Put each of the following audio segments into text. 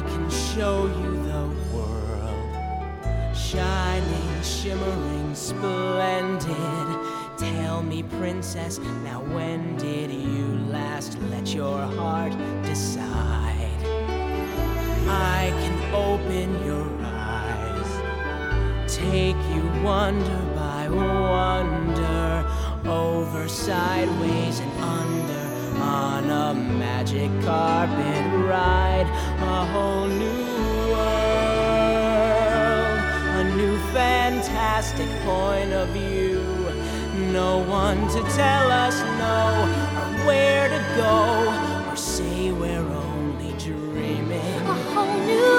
can show you the world, shining, shimmering, splendid. Tell me, princess, now when did you last let your heart decide? I can open your eyes, take you wonder by wonder, over, sideways, and under, on a magic carpet ride. A whole new world, a new fantastic point of view. No one to tell us no, or where to go, or say we're only dreaming. A whole new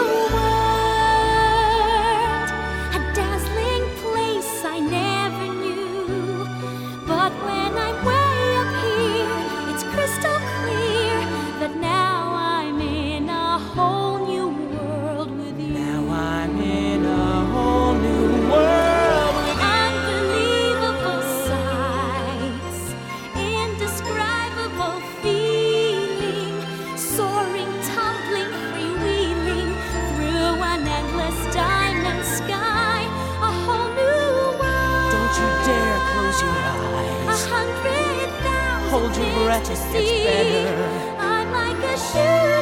world, a dazzling place I never knew. But when I'm way up here, it's crystal clear that now I'm in a whole new world with you. Now I'm in a whole new world with you. Unbelievable sights, indescribable feeling, soaring, tumbling, freewheeling through an endless diamond sky. A whole new world. Don't you dare close your eyes. 100,000 Hold your breath, it gets see. better. I'm like a shooting